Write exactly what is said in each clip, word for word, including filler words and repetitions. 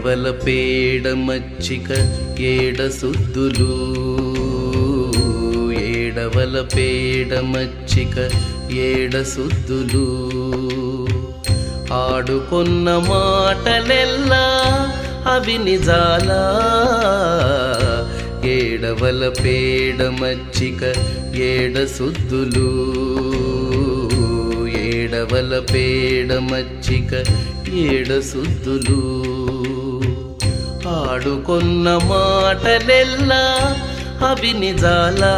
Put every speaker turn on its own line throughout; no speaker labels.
ఏడవల పేడ మచ్చిక ఏడ సుద్దులు ఏడవల పేడ మచ్చిక ఏడ సుద్దులు ఆడుకున్న మాటలెల్లా అవి నిజాలా ఏడవల పేడ మచ్చిక ఏడ సుద్దులు ఏడవల పేడ మచ్చిక ఏడ సుద్దులు ఆడుకున్న మాటలెల్లా అవి నిజాలా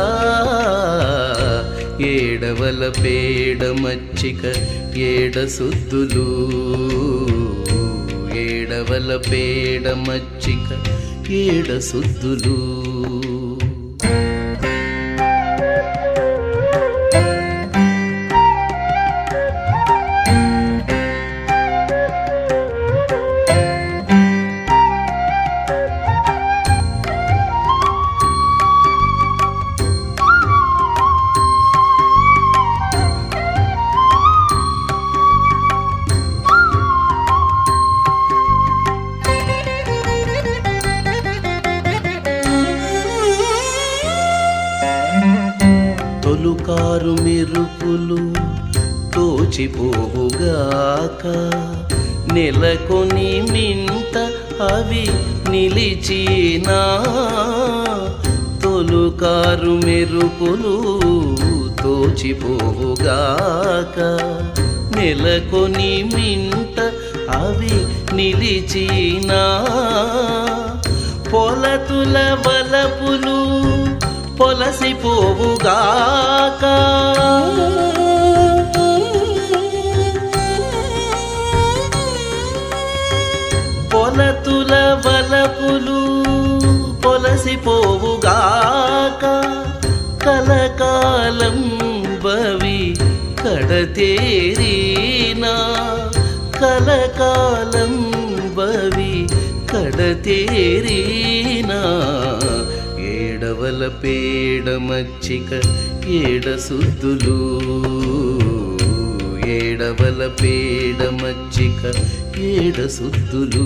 ఏడవల పేడ మచ్చిక ఏడ సుద్దులు ఏడవల పేడ మచ్చిక ఏడ సుద్దులు తొలుకారు మెరుపులు తోచిపోవుగాక నెలకొని మింత అవి నిలిచినా తొలుకారు మెరుపులు తోచిపోవుగాక నెలకొని మింత అవి నిలిచినా పొలతుల వలపులు పొలసిపోవుగాక పొలతుల వలపులు పొలసిపోవుగాక కలకాలం బవి కడతేరీనా కలకాలం బవి కడతేరీనా ఏడవల పేడ మచ్చిక ఏడ సుద్దులు ఏడవల పేడ మచ్చిక ఏడ సుద్దులు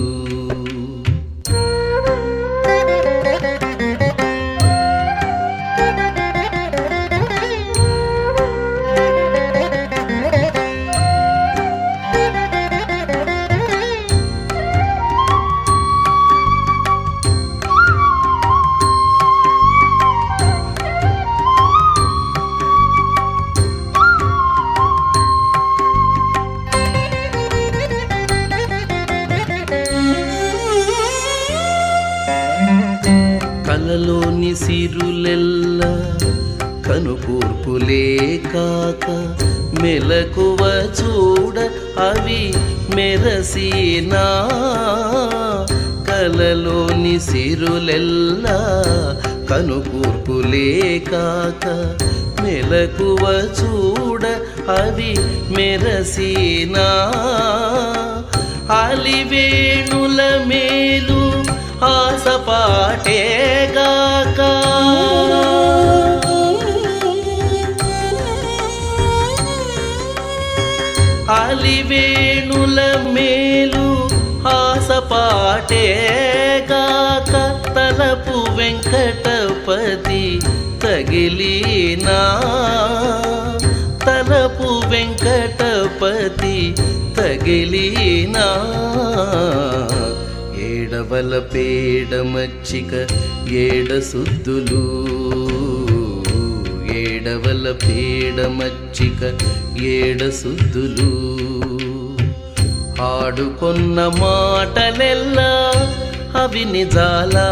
కలలోని సిరులెల్లా కనుకూర్పులే కాక మెలకువ చూడ అవి మెరసినా కలలోని సిరులెల్లా కనుకూర్పులే కాక మెలకువ చూడ అవి మెరసినా అలివేణుల మేలు ఆసపాటేగాక అలివేణుల మేలు ఆసపాటేగాక తలపు వెంకటపతి తగిలినా తలపు వెంకటపతి తగిలినా ఏడవల పేడ మచ్చిక ఏడ సుద్దులు ఏడవల పేడ మచ్చిక ఏడ సుద్దులు ఆడుకున్న మాటలెల్లా అవి నిజాలా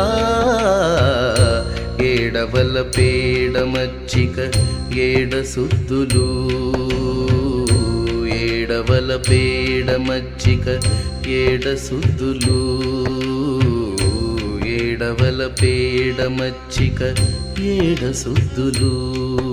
ఏడవల పేడ మచ్చిక ఏడ సుద్దులు ఏడవల పేడ మచ్చిక ఏడ సుద్దులు ఏడవల పేడ మచ్చిక ఏడ సుద్దులు